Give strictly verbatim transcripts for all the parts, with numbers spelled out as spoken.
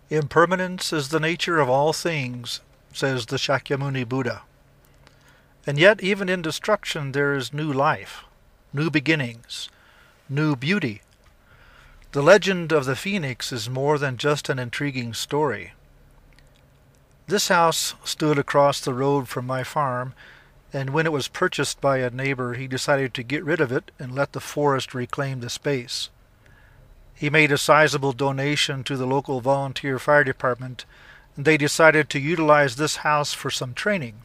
Impermanence is the nature of all things, says the Shakyamuni Buddha. And yet even in destruction there is new life, new beginnings, new beauty. The legend of the phoenix is more than just an intriguing story. This house stood across the road from my farm, and when it was purchased by a neighbor, he decided to get rid of it and let the forest reclaim the space. He made a sizable donation to the local volunteer fire department, and they decided to utilize this house for some training.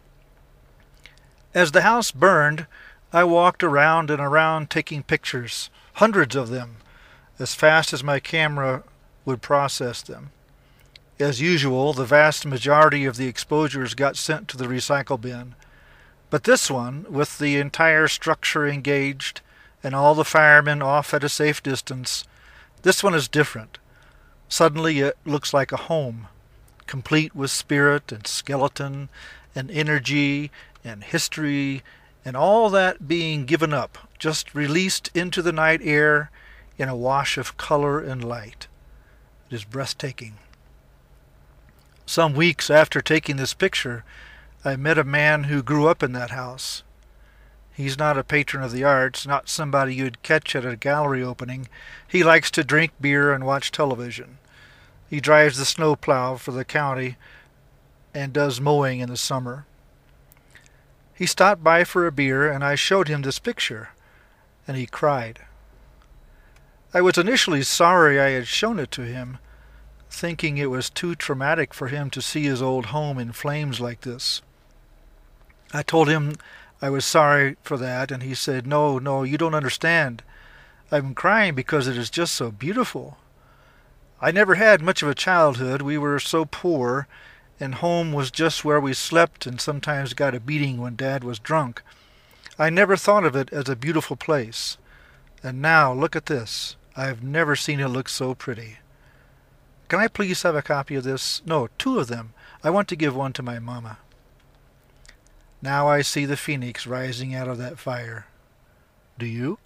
As the house burned, I walked around and around taking pictures, hundreds of them, as fast as my camera would process them. As usual, the vast majority of the exposures got sent to the recycle bin. But this one, with the entire structure engaged and all the firemen off at a safe distance, this one is different. Suddenly it looks like a home, complete with spirit and skeleton and energy and history and all that being given up, just released into the night air in a wash of color and light. It is breathtaking. Some weeks after taking this picture, I met a man who grew up in that house. He's not a patron of the arts, not somebody you'd catch at a gallery opening. He likes to drink beer and watch television. He drives the snowplow for the county and does mowing in the summer. He stopped by for a beer, and I showed him this picture, and he cried. I was initially sorry I had shown it to him, thinking it was too traumatic for him to see his old home in flames like this. I told him I was sorry for that, and he said, No, no, you don't understand. I'm crying because it is just so beautiful. I never had much of a childhood. We were so poor, and home was just where we slept and sometimes got a beating when Dad was drunk. I never thought of it as a beautiful place. And now, look at this. I've never seen it look so pretty. Can I please have a copy of this? No, two of them. I want to give one to my mama. Now I see the phoenix rising out of that fire. Do you?